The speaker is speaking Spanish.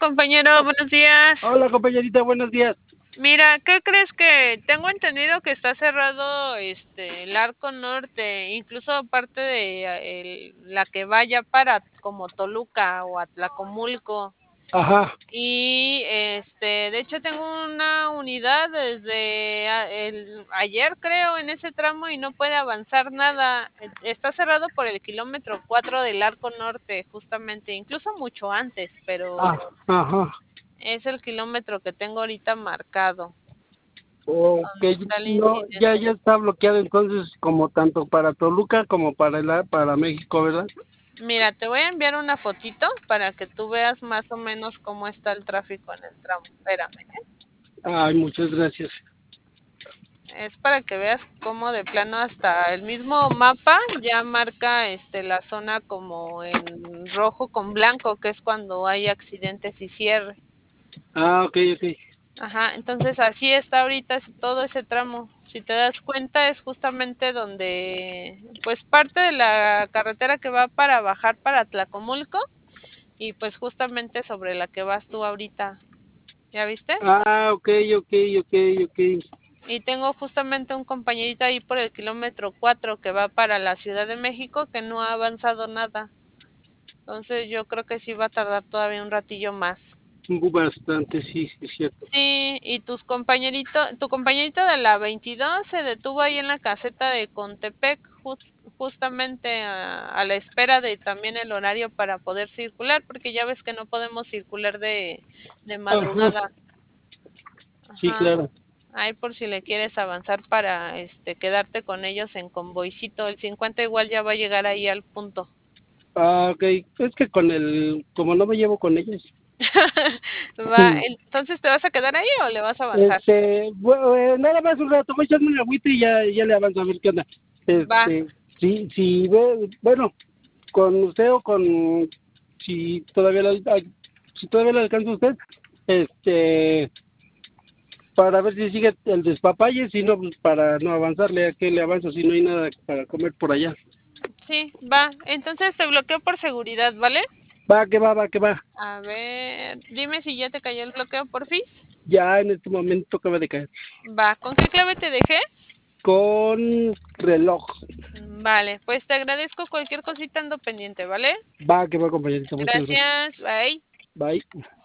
compañero, buenos días. Hola compañerita, buenos días. Mira, ¿qué crees? Que tengo entendido que está cerrado el arco norte, incluso parte de la que vaya para como Toluca o Atlacomulco. Ajá. Y de hecho tengo una unidad desde ayer creo en ese tramo y no puede avanzar nada. Está cerrado por el kilómetro 4 del arco norte, justamente, incluso mucho antes, pero Ajá. es el kilómetro que tengo ahorita marcado, Ok, donde está el no, ya, incidente. ya está bloqueado entonces como tanto para Toluca como para México, ¿verdad? Mira, te voy a enviar una fotito para que tú veas más o menos cómo está el tráfico en el tramo. Espérame, ¿eh? Ay, muchas gracias. Es para que veas cómo de plano hasta el mismo mapa ya marca la zona como en rojo con blanco, que es cuando hay accidentes y cierre. Ok, ok. Ajá, entonces así está ahorita todo ese tramo. Si te das cuenta, es justamente donde, pues parte de la carretera que va para bajar para Tlacomulco y pues justamente sobre la que vas tú ahorita. ¿Ya viste? Ok, ok, ok, ok. Y tengo justamente un compañerito ahí por el kilómetro 4 que va para la Ciudad de México que no ha avanzado nada. Entonces yo creo que sí va a tardar todavía un ratillo más. Bastante, sí, sí, es cierto. Sí, y tu compañerito de la 22 se detuvo ahí en la caseta de Contepec, justamente a la espera de también el horario para poder circular, porque ya ves que no podemos circular de Ajá, madrugada. sí, Ajá. claro. Ahí por si le quieres avanzar para quedarte con ellos en convoycito. El 50 igual ya va a llegar ahí al punto. Ok, es que como no me llevo con ellos. Va, entonces ¿te vas a quedar ahí o le vas a avanzar? Bueno, nada más un rato, voy a echarme una agüita y ya le avanzo a ver qué onda. Va, Sí, bueno, con usted o si todavía si todavía le alcanza a usted, este, para ver si sigue el despapalle, si no, pues para no avanzarle, a qué le avanzo si no hay nada para comer por allá. sí, va. Entonces te bloqueo por seguridad, ¿vale? Va, que va. A ver, dime si ya te cayó el bloqueo, porfis. Ya en este momento acaba de caer. Va, ¿con qué clave te dejé? Con reloj. Vale, pues te agradezco cualquier cosita ando pendiente, ¿vale? Va, que va, compañerita, muchas gracias. Gracias, bye. Bye.